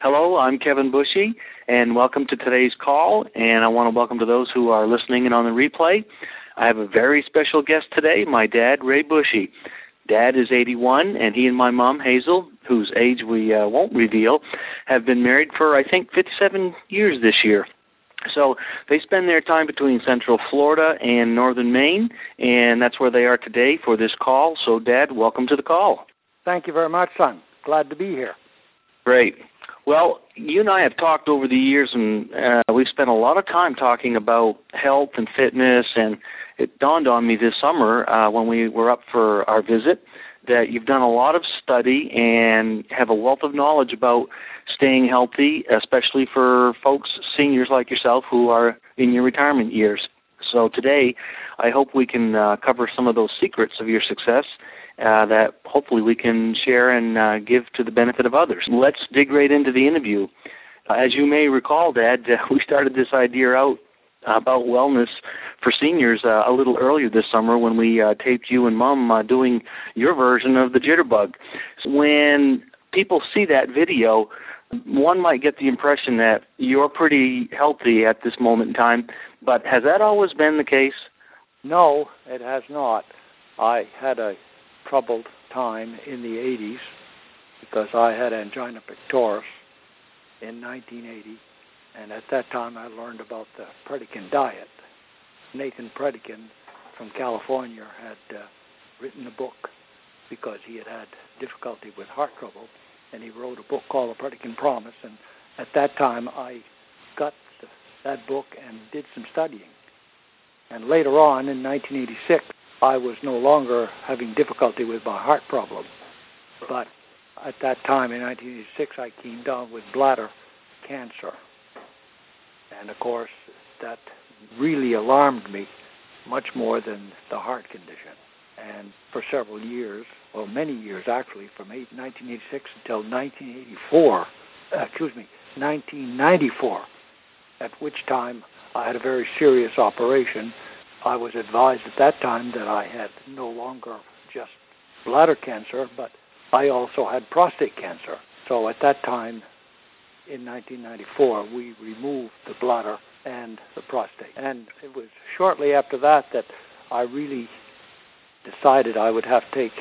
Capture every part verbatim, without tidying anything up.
Hello, I'm Kevin Bushy, and welcome to today's call, and I want to welcome to those who are listening in on the replay. I have a very special guest today, my dad, Ray Bushy. Dad is eighty-one, and he and my mom, Hazel, whose age we uh, won't reveal, have been married for, I think, fifty-seven years this year. So they spend their time between Central Florida and Northern Maine, and that's where they are today for this call. So, Dad, welcome to the call. Thank you very much, son. Glad to be here. Great. Well, you and I have talked over the years, and uh, we've spent a lot of time talking about health and fitness, and it dawned on me this summer uh, when we were up for our visit that you've done a lot of study and have a wealth of knowledge about staying healthy, especially for folks, seniors like yourself, who are in your retirement years. So today, I hope we can uh, cover some of those secrets of your success uh, that hopefully we can share and uh, give to the benefit of others. Let's dig right into the interview. Uh, as you may recall, Dad, uh, we started this idea out about wellness for seniors uh, a little earlier this summer when we uh, taped you and Mom uh, doing your version of the jitterbug. When people see that video, one might get the impression that you're pretty healthy at this moment in time, but has that always been the case? No, it has not. I had a troubled time in the eighties because I had angina pectoris in nineteen eighty, and at that time I learned about the Pritikin diet. Nathan Pritikin from California had uh, written a book because he had had difficulty with heart trouble, and he wrote a book called The Pritikin Promise, and at that time I got the, that book and did some studying. And later on, in nineteen eighty-six, I was no longer having difficulty with my heart problem, but at that time in nineteen eighty-six I came down with bladder cancer. And of course, that really alarmed me much more than the heart condition. And for several years, well, many years actually, from nineteen eighty-six until nineteen eighty-four, uh, excuse me, nineteen ninety-four, at which time I had a very serious operation. I was advised at that time that I had no longer just bladder cancer, but I also had prostate cancer. So at that time, in nineteen ninety-four, we removed the bladder and the prostate. And it was shortly after that that I really decided I would have to take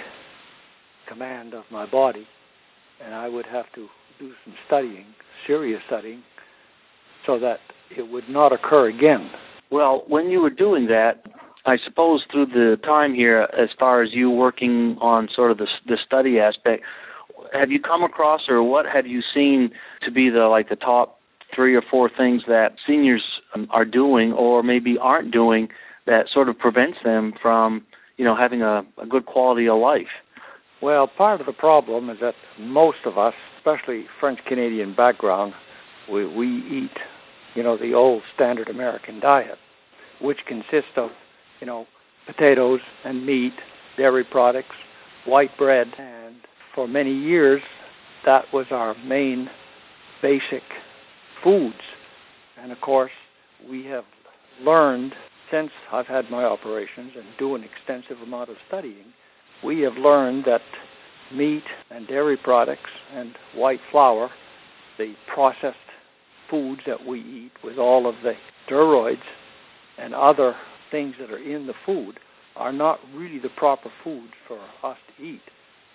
command of my body, and I would have to do some studying, serious studying, so that it would not occur again. Well, when you were doing that, I suppose through the time here, as far as you working on sort of the, the study aspect, have you come across, or what have you seen to be the like the top three or four things that seniors um, are doing, or maybe aren't doing, that sort of prevents them from, you know, having a, a good quality of life? Well, part of the problem is that most of us, especially French-Canadian background, we, we eat, you know, the old standard American diet, which consists of, you know, potatoes and meat, dairy products, white bread, and for many years that was our main basic foods. And of course, we have learned, since I've had my operations and do an extensive amount of studying, we have learned that meat and dairy products and white flour, the processed foods that we eat with all of the steroids and other things that are in the food, are not really the proper foods for us to eat.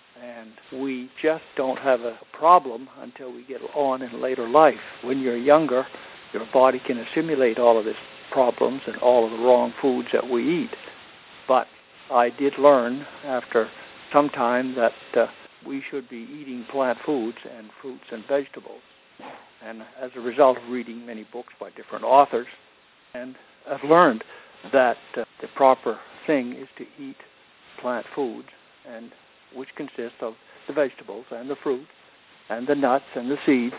And we just don't have a problem until we get on in later life. When you're younger, your body can assimilate all of these problems and all of the wrong foods that we eat. But I did learn after some time that uh, we should be eating plant foods and fruits and vegetables. And as a result of reading many books by different authors, and I've learned that uh, the proper thing is to eat plant foods, and which consist of the vegetables and the fruit and the nuts and the seeds.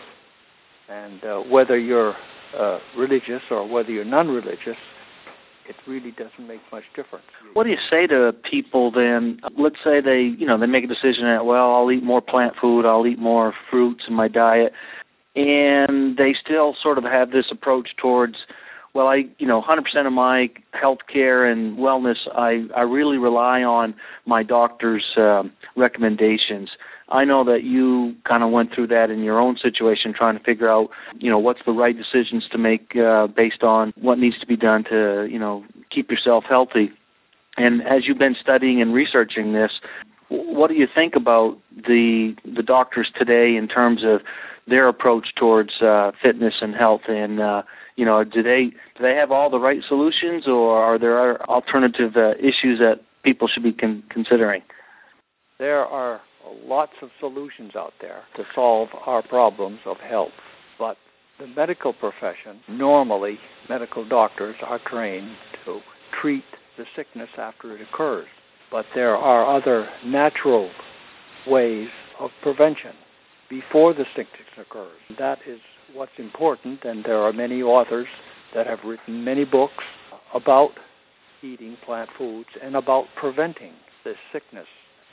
And uh, whether you're uh, religious or whether you're non-religious, it really doesn't make much difference. What do you say to people then? Let's say they, you know, they make a decision that, well, I'll eat more plant food, I'll eat more fruits in my diet, and they still sort of have this approach towards, well, I, you know, one hundred percent of my health care and wellness, I, I really rely on my doctor's um, recommendations. I know that you kind of went through that in your own situation, trying to figure out, you know, what's the right decisions to make uh, based on what needs to be done to, you know, keep yourself healthy. And as you've been studying and researching this, what do you think about the the doctors today in terms of their approach towards uh, fitness and health? And uh, you know, do they do they have all the right solutions, or are there alternative uh, issues that people should be con- considering? There are lots of solutions out there to solve our problems of health, but the medical profession, normally medical doctors are trained to treat the sickness after it occurs. But there are other natural ways of prevention before the sickness occurs. That is what's important, and there are many authors that have written many books about eating plant foods and about preventing this sickness.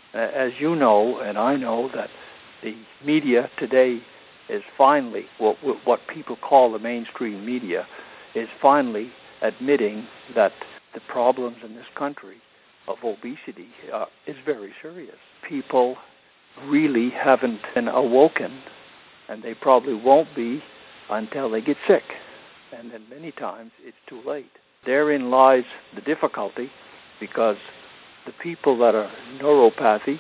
As you know, and I know, that the media today is finally, what, what people call the mainstream media, is finally admitting that the problems in this country of obesity uh, is very serious. People really haven't been awoken, and they probably won't be until they get sick. And then many times it's too late. Therein lies the difficulty, because the people that are neuropathy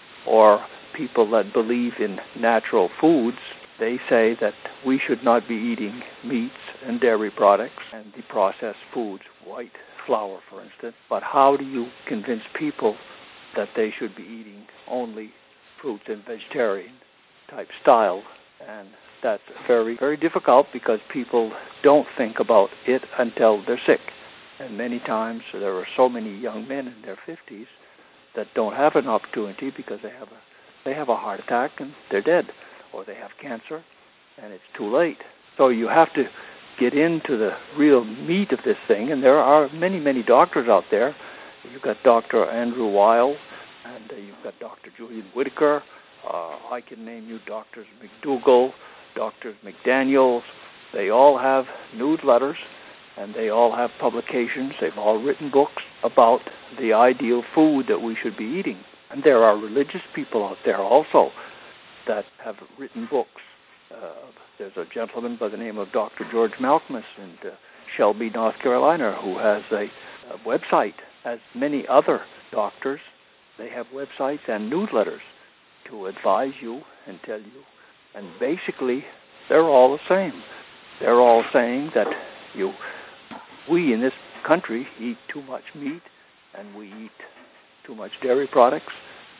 or people that believe in natural foods, they say that we should not be eating meats and dairy products and the processed foods, white flour, for instance. But how do you convince people that they should be eating only fruits and vegetarian type style? And that's very, very difficult, because people don't think about it until they're sick. And many times there are so many young men in their fifties that don't have an opportunity because they have a they have a heart attack and they're dead, or they have cancer and it's too late. So you have to get into the real meat of this thing, and there are many, many doctors out there. You've got Doctor Andrew Weil, and uh, you've got Doctor Julian Whitaker. Uh, I can name you Doctors McDougall, Doctors McDaniels. They all have newsletters, and they all have publications. They've all written books about the ideal food that we should be eating. And there are religious people out there also that have written books. Uh, there's a gentleman by the name of Doctor George Malkmus in uh, Shelby, North Carolina, who has a, a website. As many other doctors, they have websites and newsletters to advise you and tell you. And basically, they're all the same. They're all saying that you, we in this country eat too much meat, and we eat too much dairy products,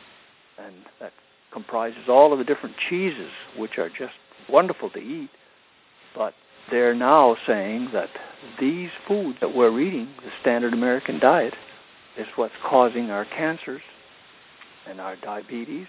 and that comprises all of the different cheeses, which are just wonderful to eat. But they're now saying that these foods that we're eating, the standard American diet, is what's causing our cancers and our diabetes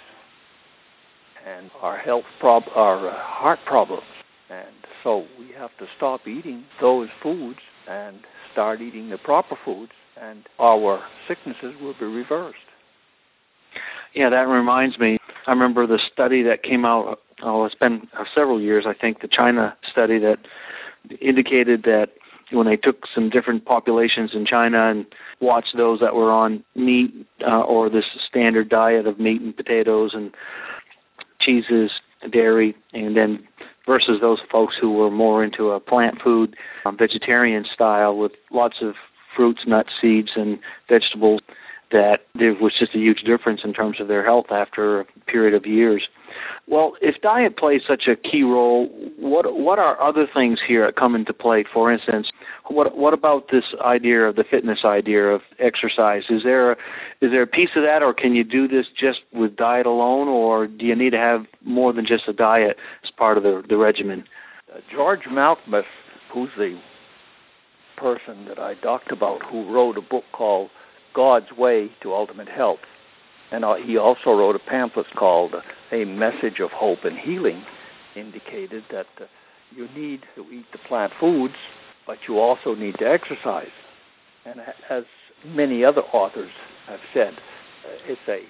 and our health prob- our uh, heart problems. And so we have to stop eating those foods and start eating the proper foods, and our sicknesses will be reversed. Yeah, that reminds me. I remember the study that came out, oh, it's been uh, several years, I think, the China study that indicated that when they took some different populations in China and watched those that were on meat uh, or this standard diet of meat and potatoes and cheeses, dairy, and then versus those folks who were more into a plant food, um, vegetarian style with lots of fruits, nuts, seeds, and vegetables, that there was just a huge difference in terms of their health after a period of years. Well, if diet plays such a key role, what what are other things here that come into play? For instance, what what about this idea of the fitness idea of exercise? Is there a, is there a piece of that, or can you do this just with diet alone, or do you need to have more than just a diet as part of the, the regimen? Uh, George Malkmus, who's the person that I talked about, who wrote a book called God's Way to Ultimate Health, and uh, he also wrote a pamphlet called A Message of Hope and Healing, indicated that uh, you need to eat the plant foods, but you also need to exercise. And as many other authors have said, uh, it's a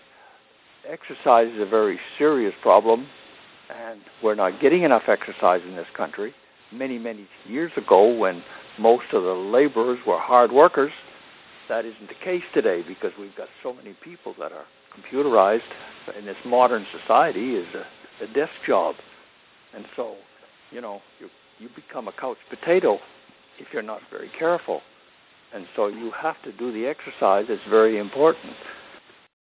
exercise is a very serious problem, and we're not getting enough exercise in this country. many, many years ago when most of the laborers were hard workers. That isn't the case today because we've got so many people that are computerized in this modern society is a, a desk job. And so, you know, you, you become a couch potato if you're not very careful. And so you have to do the exercise. It's very important.